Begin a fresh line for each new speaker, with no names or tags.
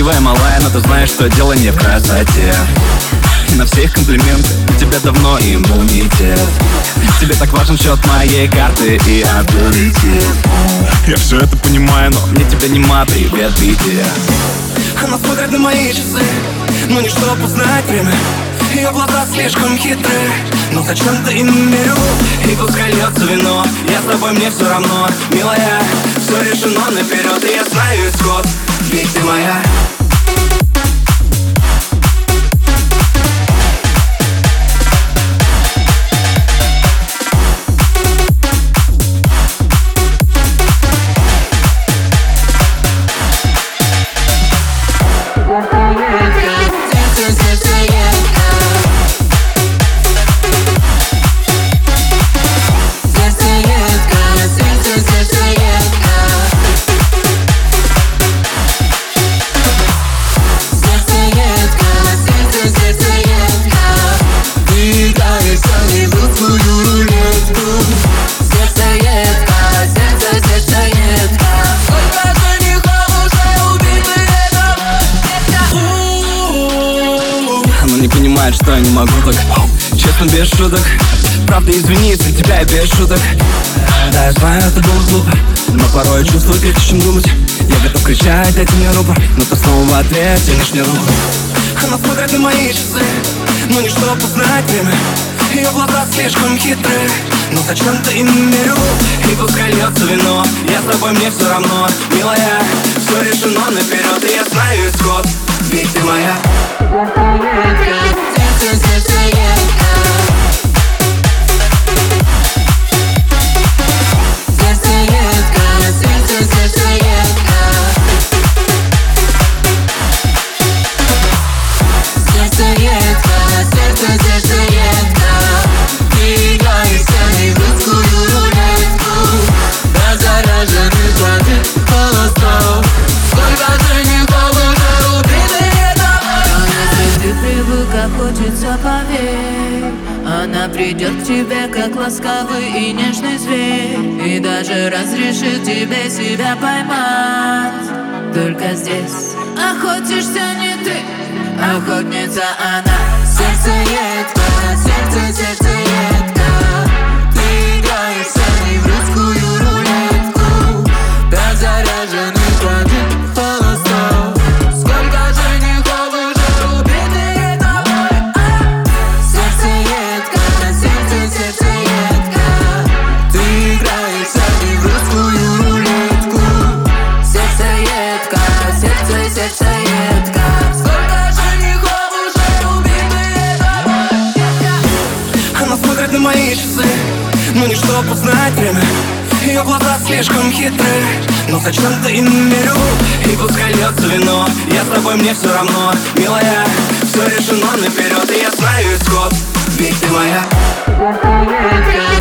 красивая, малая, но ты знаешь, что дело не в красоте. И на все их комплименты у тебя давно иммунитет. Тебе так важен счет моей карты и авторитет. Я все это понимаю, но мне тебя нема, привет, беде.
Она смотрит на мои часы, но не чтоб узнать время. Ее глаза слишком хитрые, но зачем-то им верю. И пускай льется вино, я с тобой, мне все равно. Милая, все решено наперед, и я знаю исход, ведь ты моя.
Не понимает, что я не могу так. Честно, без шуток. Правда, извини, если тебя я без шуток. Да, я знаю, это было глупо, но порой я чувствую, прежде чем думать. Я готов кричать, дайте мне руку, но ты снова в ответ тянешь мне руку.
Она смотрит на мои часы, но не чтоб узнать время. Ее глаза слишком хитрые, но зачем-то им верю. И пускай льется вино, я с тобой, мне все равно. Милая, все решено наперед, и я знаю исход, ведь ты моя.
Хочется, поверь, она придет к тебе, как ласковый и нежный зверь, и даже разрешит тебе себя поймать. Только здесь охотишься не ты, охотница она. Сердце едко, сердце едко. Ты играешь с ней в русскую рулетку. Пять заряженных квадрат холостов.
Она смотрит на мои часы, но не чтоб узнать время. Ее глаза слишком хитрые, но зачем-то им верю. И пускай льется вино, я с тобой, мне все равно. Милая, все решено наперед, и я знаю исход, ведь ты моя.